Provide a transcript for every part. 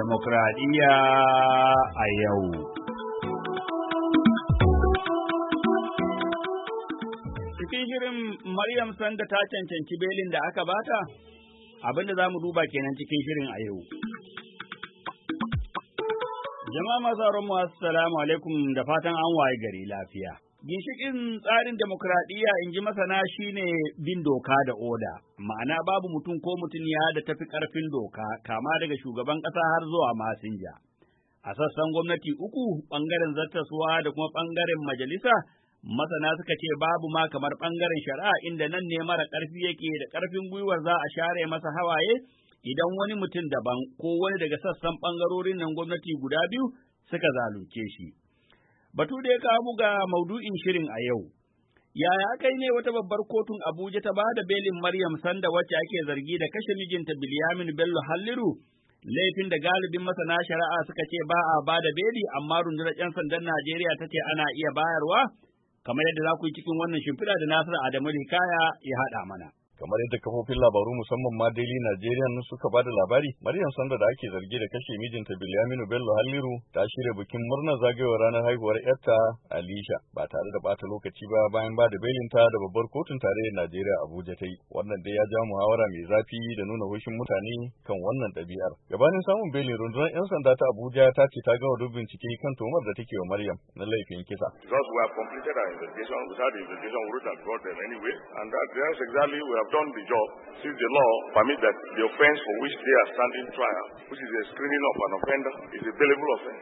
Demokradiyya a yau. Cikin shirin Maryam Sanda ta cancanci belin da aka bata, abinda za mu duba kenan cikin shirin a yau. Jama'a masu mu assalamu alaikum da fatan an waye gari lafiya. Ginshiƙin tsarin demokradiyya in ji masana shine bin doka da oda, ma'ana babu mutum ko mutuniya da tafi ƙarfin doka, kama daga shugaban ƙasa har zuwa masinja. A sassan gwamnati uku, ɓangaren zattaswa da kuma ɓangaren majalisa, masana suka ce babu ma kamar ɓangaren shari'a inda nan ne mara ƙarfi yake da ƙarfin gwiwar za a share masa hawaye idan wani mutum daban ko wani daga sassan ɓangarorin nan gwamnati guda biyu suka zalunce shi. Batu da ya kawo ga maudu'in shirin a yau. Yaya kai ne wata babbar kotun Abuja ta bada belin Maryam Sanda wacce ake zargi da kashe mijinta Bilyamin Bello Halliru, laifin da galibin masana shari'a suka ce ba a bada beli amma rundunar 'yan sandan Najeriya ta ce ana iya bayarwa, kamar yadda za ku yi cikin wannan shimfiɗa da Nasiru Adamu Hikaya ya haɗa mana. Kamar yadda kafofin labaru musamman ma Daily Nigerian suka bada labari, Maryam Sanda da ake zargi da kashe mijinta Bilyaminu Bello Halliru ta shirya bikin murnar zagayowar ranar haihuwar yarta Alisha ba tare da bata lokaci ba bayan bada belinta da babbar kotun tarayyar Najeriya Abuja ta yi. Wannan dai ya ja muhawara mai zafi da nuna hushin mutane kan wannan ɗabi'ar. Gabanin samun belin, rundunar 'yan sanda ta Abuja ta ce ta gama duk bincike kan tuhumar da take wa Maryam na laifin kisa. Because we have completed our investigation, without the investigation we would have got them anyway, and that's exactly we have done the job since the law permits that the offense for which they are standing trial, which is a screening of an offender, is a bailable offense.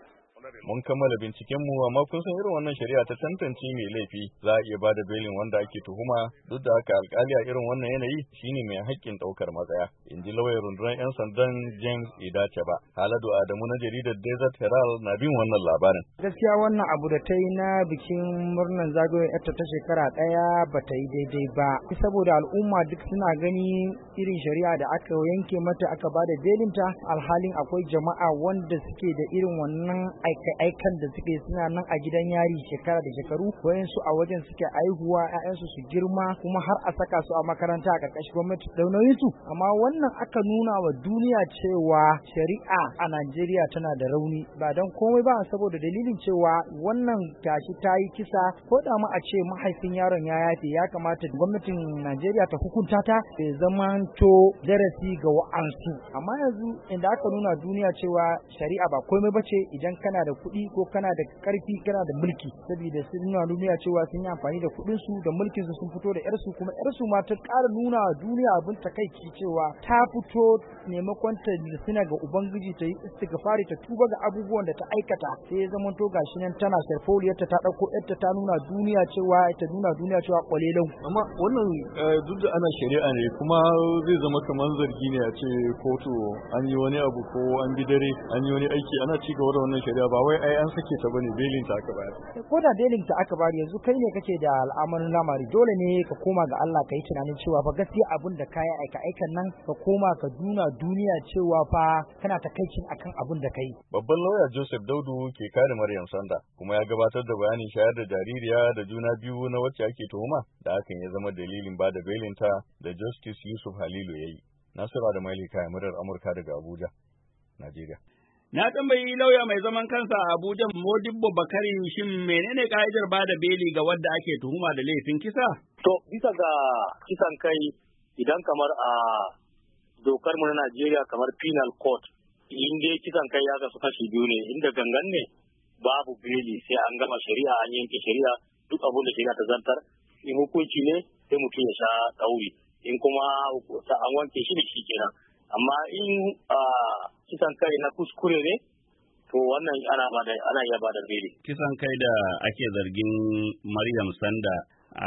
Mun kammala bincikenmu, amma kun san irin wannan shari'a ta tantance mai laifi za a iya bada belin wanda ake tuhuma. Duk da haka alkali a irin wannan yanayi shine mai haƙƙin ɗaukar matsaya, in ji lauyan rundunar 'yan sandan James Idace ba. Haladu Adamu na jaridar Desert Herald na bin wannan labarin. Gaskiya wannan abu da ta yi na bikin murnar zagayowar yarta ta shekara ɗaya ba ta yi daidai ba, saboda al'umma duk suna gani irin shari'a da aka yanke mata aka bada belinta, alhalin akwai jama'a wanda suke da irin wannan aikan da suke suna nan a gidan yari shekara da shekaru, wayansu a wajen suke aihuwa, 'ya'yansu su girma kuma har a saka su a makaranta a ƙarƙashin gwamnati da nauyinsu. Amma wannan aka nuna wa duniya cewa shari'a a Najeriya tana da rauni, ba don komai ba saboda dalilin cewa wannan gashi ta yi kisa, ko da ma a ce mahaifin yaron ya yafe, ya kamata gwamnatin Najeriya ta hukunta ta bai zamanto darasi ga wa'ansu. Amma yanzu inda aka nuna duniya cewa shari'a ba komai bace idan kana da kuɗi ko kana da ƙarfi kana da mulki, saboda sun nuna duniya cewa sun yi amfani da kuɗin su da mulkin su sun fito da ƴarsu, kuma ƴarsu ma ta ƙara nuna wa duniya abin takaici cewa ta fito maimakon ta suna ga ubangiji ta yi istighfari ta tuba ga abubuwan da ta aikata, sai ya zama to gashi nan tana sharfoliyarta ta ɗauko ƴarta ta nuna duniya cewa kwalelan. Amma wannan duk da ana shari'a ne, kuma zai zama kamar zargi ne a ce kotu an yi wani abu ko an bi dare an yi wani aiki, ana ci gaba da wannan shari'a ba wai ai an sake ta bane, belin ta aka bayar. Ko da belin ta aka bayar, yanzu kai ne kake da al'amarin lamari, dole ne ka koma ga Allah ka yi tunanin cewa fa gaskiya abin da kai aikan nan ka koma ka nuna duniya cewa fa kana takaicin akan abin da kai. Babban lauya Joseph Daudu ke kare Maryam Sanda kuma ya gabatar da bayanin shayar da jaririya da juna biyu na wacce ake tuhuma, da hakan ya zama dalilin bada belin ta da Justice Yusuf Halilu yayi. Nasiru Adamu Hikaya, muryar Amurka daga Abuja, Najeriya. Na tambayi lauya mai zaman kansa a Abuja Modibbo Bakari shin menene ka'idar bada beli ga wadda ake tuhuma da laifin kisa? To bisa ga kisan kai, idan kamar a dokar mu na Najeriya kamar penal court, in dai kisan kai ya kasu kashi biyu ne, inda gangan ne babu beli sai an gama shari'a, an yanke shari'a, duk abin da shari'a ta zartar, in hukunci ne sai mutum ya sha ɗauri, in kuma an wanke shi da shi kenan. Amma in kisan kai na kuskure ne, to wannan ana iya bada beli. Kisan kai da ake zargin Maryam Sanda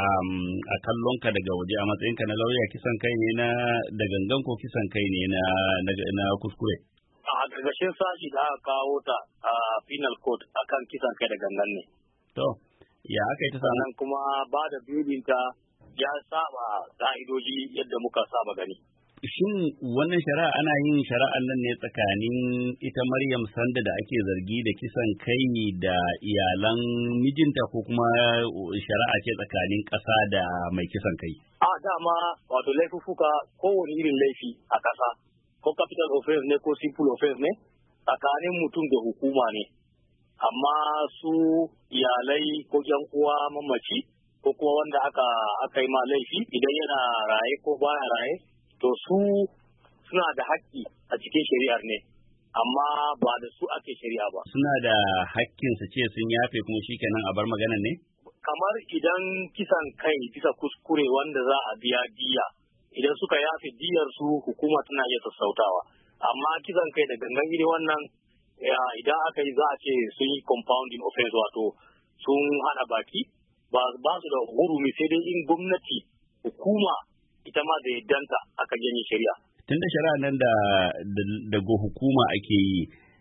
a kallonka daga waje a matsayinka na lauya, kisan kai ne da gangan ko kisan kai ne na kuskure? A gargashin sashi da aka kawo ta a penal court akan kisan kai da gangan ne. To, ya aka yi ta sannan kuma bada belinta ya saba ka'idoji yadda muka saba gani. Shin wannan shari'a ana yin shari'ar nan ne tsakanin ita Maryam Sanda da ake zargi da kisan kai da iyalan mijinta, ko kuma shari'a ce tsakanin ƙasa da mai kisan kai? A dama wato laifuffuka kowane irin laifi a ƙasa, ko capital offense ne ko simple offense ne, tsakanin mutum da hukuma ne, amma su iyalai ko yan uwa mamaci ko kuma wanda aka yi ma laifi idan yana raye ko baya raye, to su suna da haƙƙi a cikin shari'ar ne, amma ba da su ake shari'a ba. Suna da haƙƙin su ce sun yafe kuma shikenan a bar maganar ne? Kamar idan kisan kai bisa kuskure wanda za a biya diya, idan suka yafe diyar su hukuma tana iya sassautawa, amma kisan kai da gangan iri wannan idan aka yi za a ce sun yi compounding offense, wato sun hana baki ba su da hurumi, sai dai in gwamnati hukuma ita ma da yaddanta aka janye shari'a. Tun da shari'a nan daga hukuma ake yi,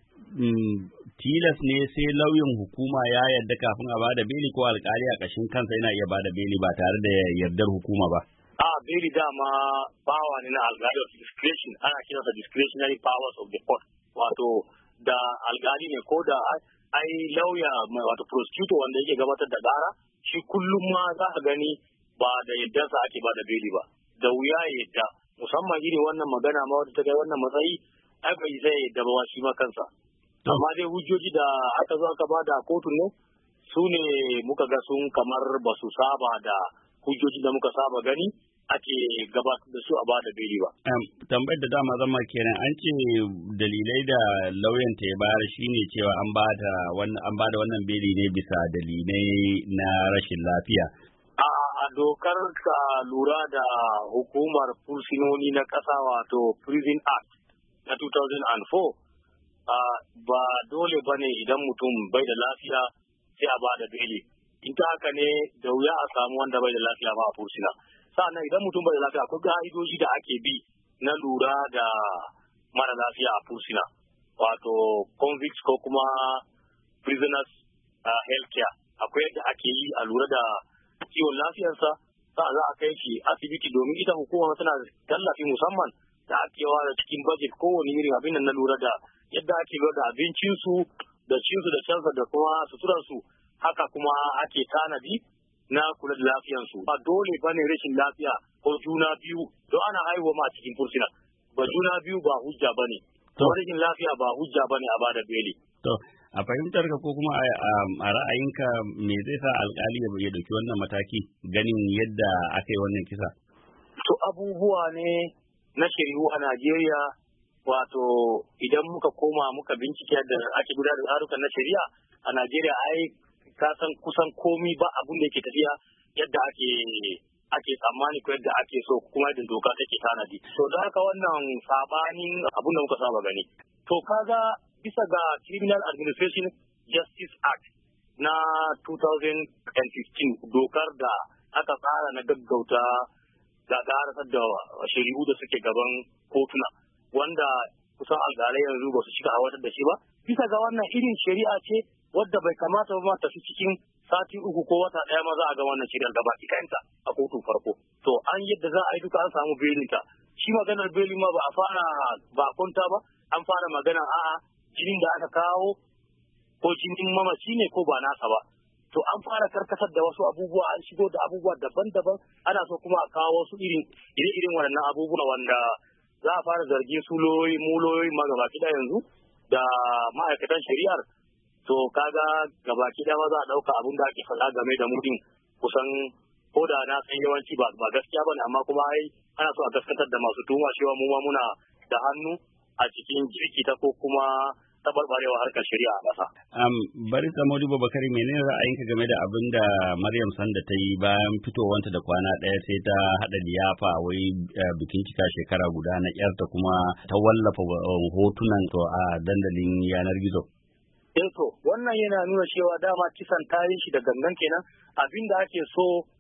tilas ne sai lauyan hukuma ya yarda kafin a bada beli, ko alkali a ƙashin kansa yana iya bada beli ba tare da yardar hukuma ba? Beli dama bawa ne na alkali of discretion, ana kiransa discretionary powers of the court, wato da alkali ne ko da ai lauya wato prosecutor wanda yake gabatar da ƙara, shi kullum ma za a gani ba da yaddarsa ake bada beli ba, da wuya ya yadda, musamman irin wannan magana ma wadda ta kai wannan matsayi, ai bai sai yadda ba shi ma kansa. Amma dai hujjoji da aka zo aka bada a kotun ne, su ne muka ga sun kamar ba su saba da hujjoji da muka saba gani ake gabatar da su a bada beli ba. Tambayar da dama zama kenan, an ce dalilai da lauyan ta ya bayar shine cewa an bada wannan beli ne bisa dalilai na rashin lafiya. A dokar ka lura da hukumar fursunoni na ƙasa, wato Prison Act na 2004, ba dole ba ne idan mutum bai da lafiya sai a ba da beli. In ta haka ne da wuya a samu wanda bai da lafiya ba a fursuna. Sa'annan idan mutum bai da lafiya akwai ka'idoji da ake bi na lura da mara lafiya a fursuna, wato convicts ko kuma prisoners health care. Akwai yadda ake yi a lura da kiwon lafiyarsa, za a kai shi asibiti, domin ita hukuma tana tallafi musamman da ake yawa da cikin budget kowane irin abin nan na lura da yadda ake lura da abincinsu da cinsu da shansa da kuma suturarsu, haka kuma ake tanadi na kula da lafiyarsu. Ba dole bane rashin lafiya ko juna biyu don ana haihuwa ma a cikin fursuna, ba juna biyu ba hujja bane, to rashin lafiya ba hujja bane a bada beli. To a fahimtar ka ko kuma a ra'ayinka me zai sa alkali ya dauki wannan mataki ganin yadda aka yi wannan kisa? To abubuwa ne na shari'u a Najeriya, wato idan muka koma muka bincike yadda ake gudanar da harukan na shari'a a Najeriya, ai ka san kusan komi ba abun da yake tafiya yadda ake tsammani ko yadda ake so kuma yadda doka take tanadi. To da haka wannan sabanin abun da muka saba gani. To kaga bisa ga Criminal Administration Justice Act na 2015, dokar da aka tsara na gaggauta da ƙarasar da shari'u da suke gaban kotuna, wanda kusan alƙalai yanzu ba su shiga aiwatar da shi ba. Bisa ga wannan irin shari'a ce wadda bai kamata ba tafi cikin sati 3 ko wata ɗaya ma za a ga wannan shari'ar gaba ɗayanta a kotun farko. To an yadda za a yi duka an samu belinta. Shi maganar belin ma ba a fara ba kwanta ba, an fara magana a'a jinin da aka kawo ko jinin mamaci ne ko ba nasa ba. To an fara karkatar da wasu abubuwa, an shigo da abubuwa daban-daban, ana so kuma a kawo wasu irin waɗannan abubuwa wanda za a fara zargin muloyi ma gabaki ɗaya yanzu da ma'aikatan shari'ar. To kaga gabaki ɗaya ma za a ɗauka abin da ake faɗa game da mutum kusan ko da na san yawanci ba gaskiya bane, amma kuma ai ana so a gaskatar da masu tuhuma cewa mu ma muna da hannu a cikin jirkita ko kuma tabarbarewa harkar shari'a a ƙasa. Bari Modibo Bakari, menene ra'ayinka game da abin da Maryam Sanda ta yi bayan fitowanta da kwana ɗaya sai ta haɗa liyafa wai bikin cika shekara guda na ƴarta, kuma ta wallafa hotunan to a dandalin yanar gizo? To wannan yana nuna cewa dama kisan tayin shi da gangan kenan, abin da ake so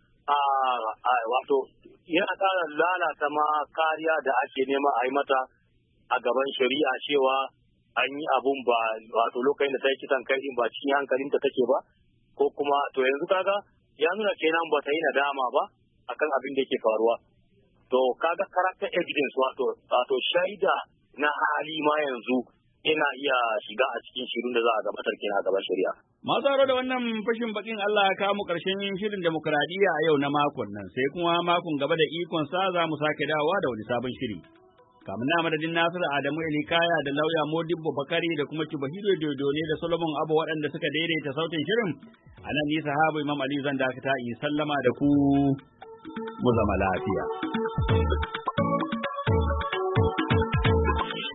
wato yana ƙara lalata ma kariya da ake nema a yi mata a gaban shari'a, cewa an yi abun ba wato lokacin da ta yi kisan kai ba cikin hankalinta take ba, ko kuma to yanzu kaga ya nuna kenan ba ta yi nadama ba akan abin da yake faruwa. To kaga character evidence wato shaida na hali ma yanzu yana iya shiga a cikin shirin da za a gabatar kenan a gaban shari'a. Masu haro da wannan fashin bakin Allah ya kawo mu ƙarshen shirin demokradiyya a yau na makon nan, sai kuma makon gaba da ikon sa za mu sake dawowa da wani sabon shiri. Kamun na madadin Nasiru Adamu Elikaya da lauya Modibbo Bakari da kuma Kibahiro Dodone da Solomon Abu waɗanda suka daidaita sautin shirin. A nan ni sahabu Imam Aliyu zan dakata in sallama da ku mu zama lafiya.